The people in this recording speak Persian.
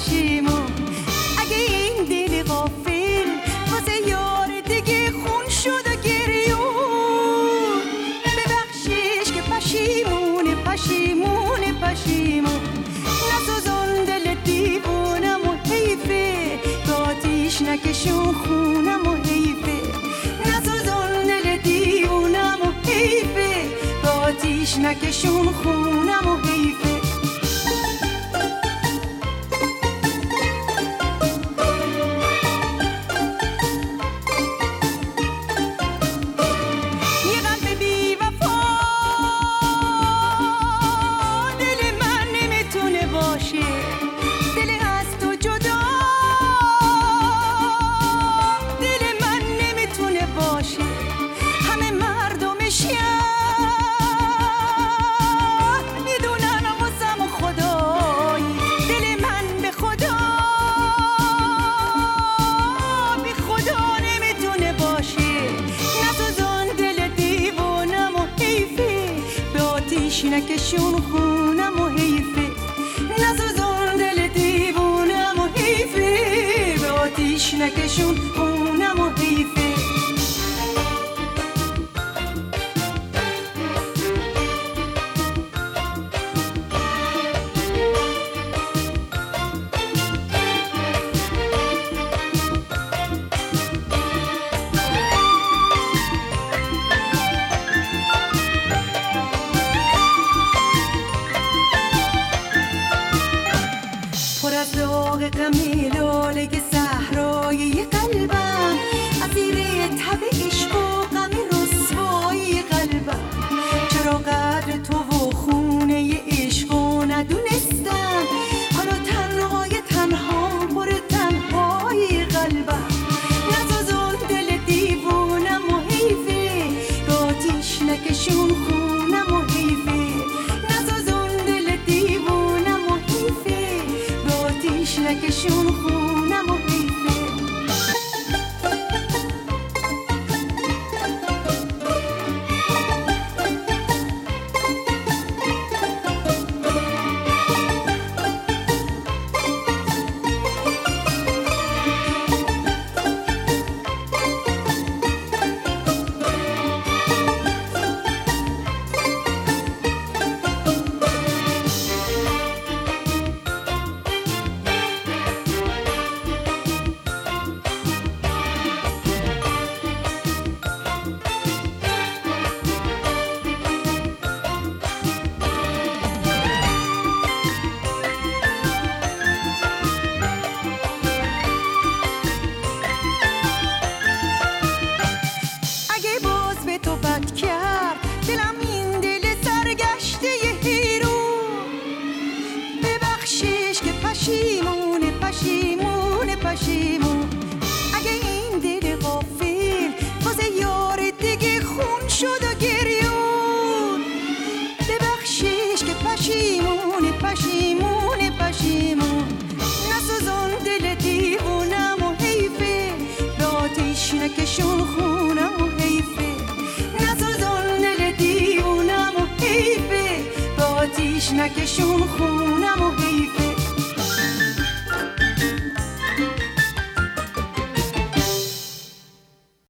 پشیمون. اگه این دل غافل واسه یار دیگه خون شد و گریون، ببخشیش که پشیمونه پشیمونه پشیمون. نسوزون دل دیوونم و حیفه، به آتیش نکشون خونم و حیفه. نسوزون دل دیوونم و حیفه، به آتیش نکشون خونم و حیفه. نکشون خونم و حیفه. نسوزون دل دیوونم و حیفه، به آتیش نکشون خونم و حیفه. غمیلاله که صحرای قلبم، اسیر تب عشق و غم رسوای قلبم. چرا قدر تو و خونه عشق و ندونستم، حالا تنهای تنها پر تنهای قلبم. نسوزون دل دیوونم و حیفه، به آتیش نکشون خونم و حیفه. نسوزون دل دیوونم و حیفه، به آتیش نکشون خونم و حیفه. پشیمونه پشیمونه پشیمون. اگه این دل غافل واسه یار دیگه خون شد و گریون، ببخشیش که پشیمونه پشیمونه پشیمون. نسوزون دل دیوونم و حیفه، به آتیش نکشون خونم و حیفه. نسوزون دل دیوونم و حیفه، به آتیش نکشون خونم